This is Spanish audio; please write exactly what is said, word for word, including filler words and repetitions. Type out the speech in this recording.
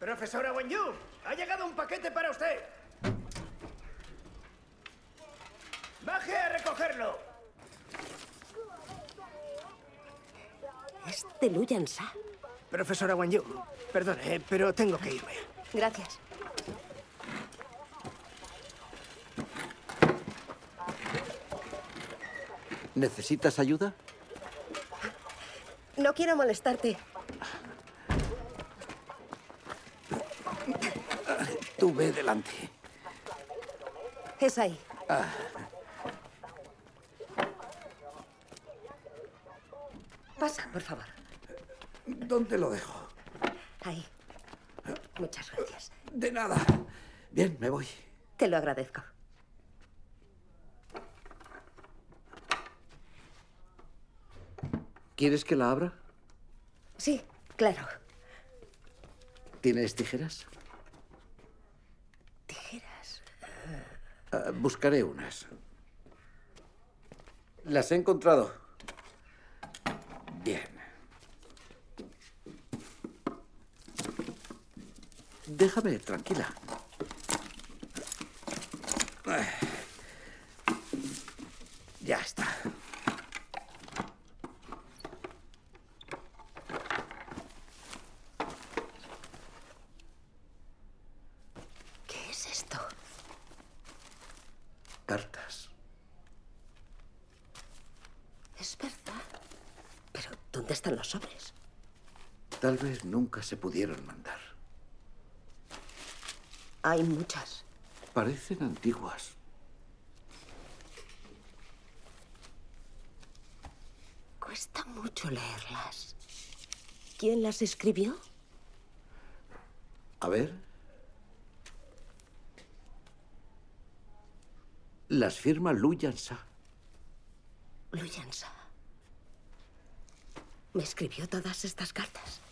Profesora Wenyu, ha llegado un paquete para usted. ¡Baje a recogerlo! Es de Luyan Sa. Profesora Wenyu, perdone, pero tengo que irme. Gracias. ¿Necesitas ayuda? No quiero molestarte. Tú ve delante. Es ahí. Ah. Pasa, por favor. ¿Dónde lo dejo? Ahí. Muchas gracias. De nada. Bien, me voy. Te lo agradezco. ¿Quieres que la abra? Sí, claro. ¿Tienes tijeras? ¿Tijeras? Uh, buscaré unas. Las he encontrado. Bien. Déjame, tranquila. Ya está. ¿Qué es esto? Cartas. Es verdad. Pero, ¿dónde están los sobres? Tal vez nunca se pudieron mandar. Hay muchas. Parecen antiguas. Cuesta mucho leerlas. ¿Quién las escribió? A ver. Las firma Luyan Sa. Luyan Sa. ¿Me escribió todas estas cartas?